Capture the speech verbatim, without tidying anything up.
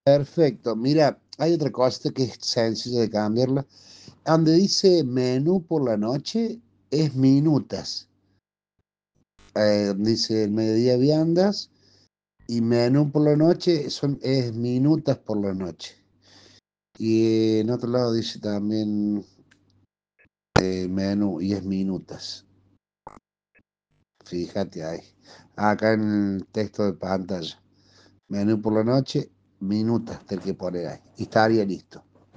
Perfecto. Mira, hay otra cosa que es sencilla de cambiarla. Donde dice menú por la noche, es minutas. Eh, dice el mediodía viandas y menú por la noche son, es minutas por la noche. Y en otro lado dice también eh, menú y es minutas. Fíjate ahí. Acá en el texto de pantalla. Menú por la noche, minutas del que poner ahí. Y estaría listo.